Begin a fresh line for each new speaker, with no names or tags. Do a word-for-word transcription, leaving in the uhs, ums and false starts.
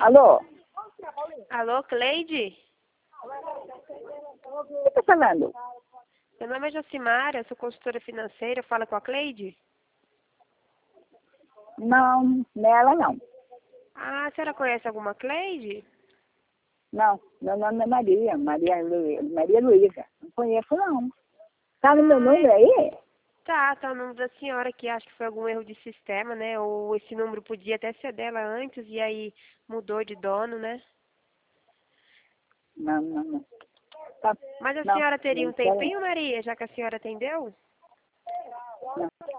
Alô?
Alô, Cleide?
Quem tá falando?
Meu nome é Jocimara, eu sou consultora financeira, fala com a Cleide?
Não, nela não.
Ah, a senhora conhece alguma Cleide?
Não, meu nome é Maria, Maria, Lu, Maria Luísa. Não conheço, não. Tá no meu número aí?
Tá, tá o número da senhora que acho que foi algum erro de sistema, né? Ou esse número podia até ser dela antes e aí mudou de dono, né?
Não, não, não. Tá,
Mas a
não,
senhora teria
não
um
quero
tempinho, Maria, já que a senhora atendeu?
não.